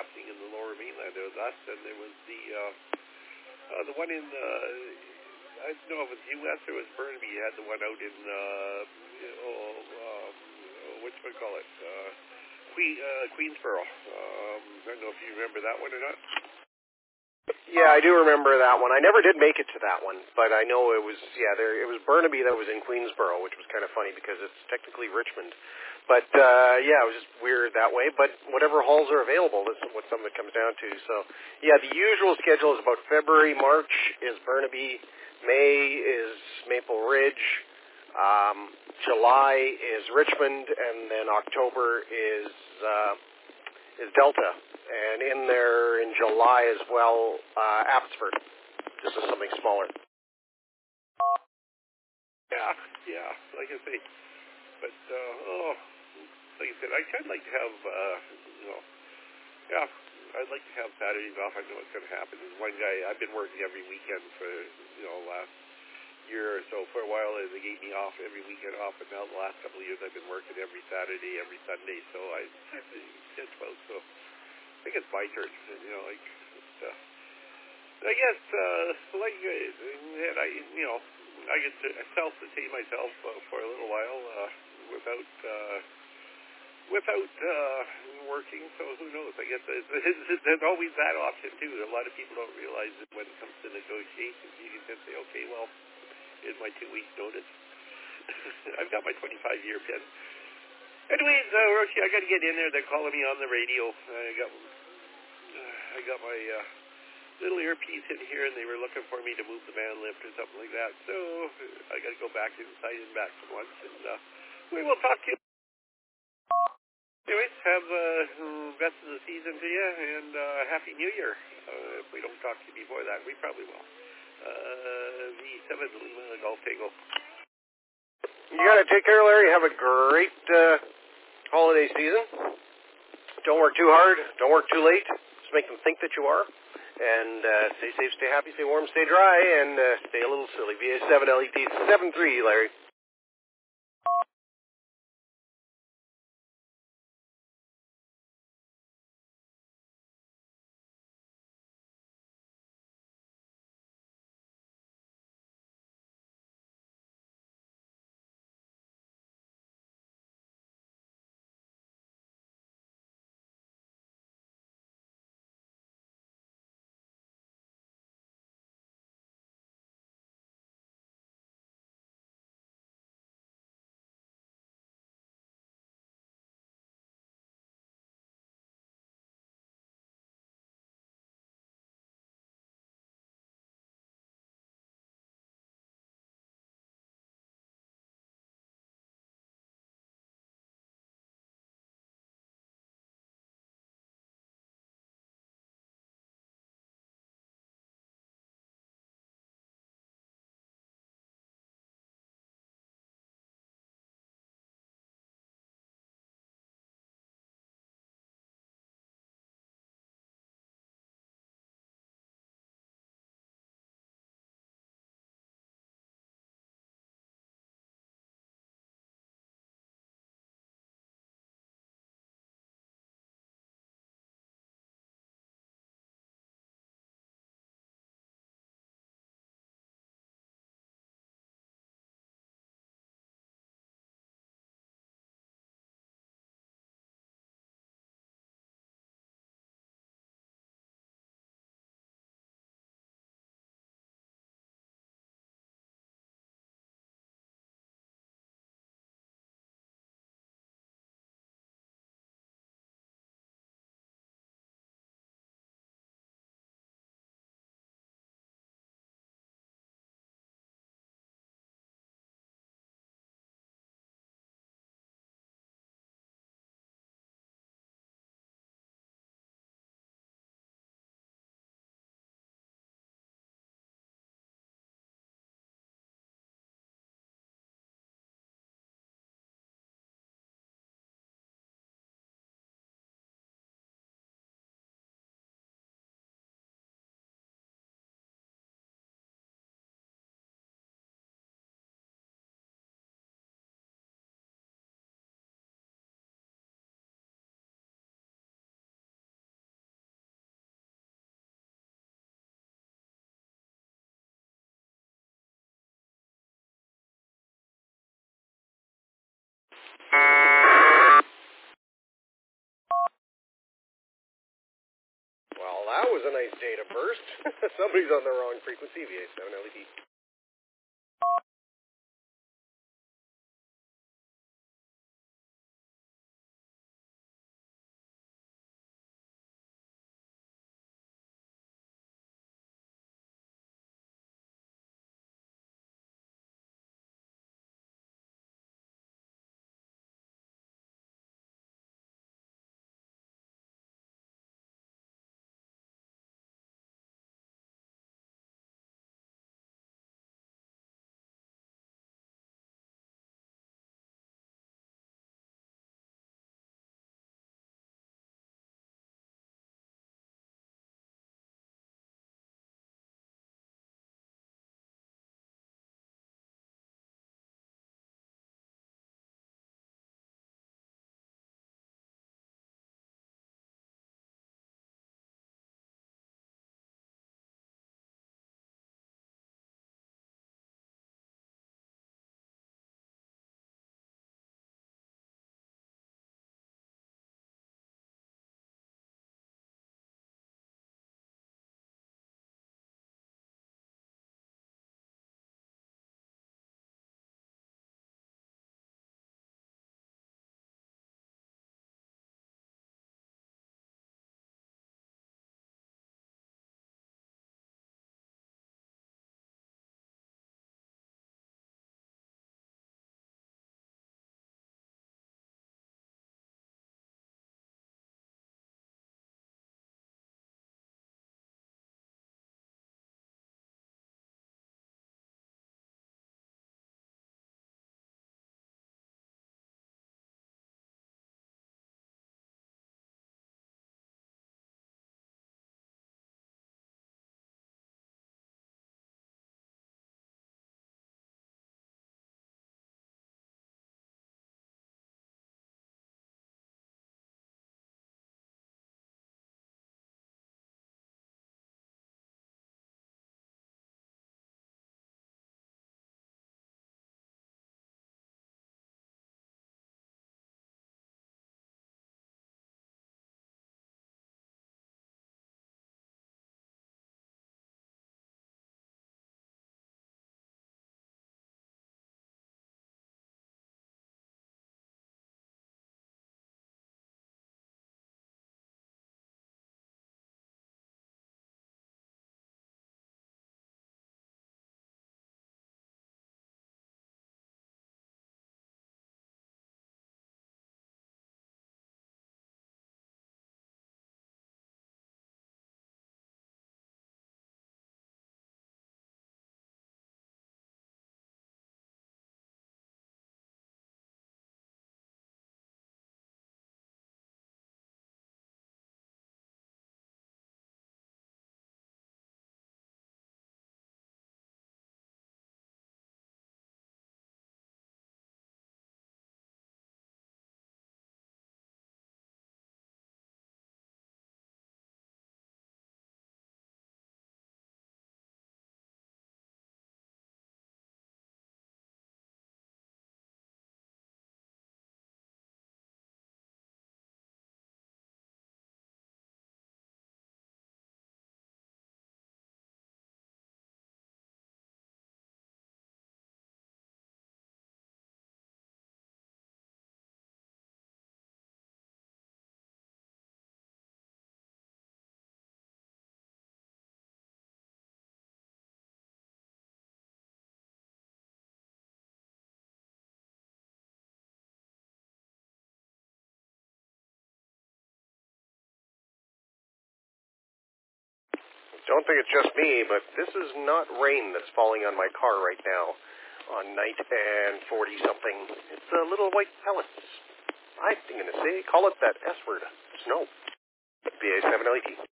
happening in the Lower Mainland. There was us, and there was the one in I don't know if it was U.S. or it was Burnaby. You had the one out in whatchamacallit, Queensboro. I don't know if you remember that one or not. Yeah, I do remember that one. I never did make it to that one, but I know it was, it was Burnaby that was in Queensboro, which was kind of funny because it's technically Richmond. But, it was just weird that way. But whatever halls are available, that's what some of it comes down to. So, yeah, the usual schedule is about February, March is Burnaby, May is Maple Ridge, July is Richmond, and then October is Delta. And in there in July as well, Abbotsford. This is something smaller. Yeah, like I say. But, like I said, I'd kind of like to have, I'd like to have Saturdays off. I know what's going to happen. There's one guy, I've been working every weekend for, last year or so. For a while, they gave me off every weekend off, and now the last couple of years I've been working every Saturday, every Sunday, so I have to catch both, so I think it's my turn, I guess, I get to self-sustain myself for a little while without working, so who knows? I guess there's always that option, too. A lot of people don't realize that when it comes to negotiations, you can just say, okay, well, here's my 2 weeks notice. I've got my 25-year pen. Anyways, Roshi, I got to get in there. They're calling me on the radio. I got my little earpiece in here, and they were looking for me to move the man lift or something like that. So I got to go back inside and back for once, and we will talk to you. Anyways, have best of the season to you, and Happy New Year. If we don't talk to you before that, we probably will. V7 Lima Golf Tango. You got to take care, Larry. Have a great holiday season. Don't work too hard. Don't work too late. Just make them think that you are. And stay safe, stay happy, stay warm, stay dry, and stay a little silly. VA7 LET 73, Larry. Well, that was a nice data burst. Somebody's on the wrong frequency, VA7 LED. Don't think it's just me, but this is not rain that's falling on my car right now on night and 40-something. It's little white pellets. I'm going to say, call it that S word, snow. VA7 LED.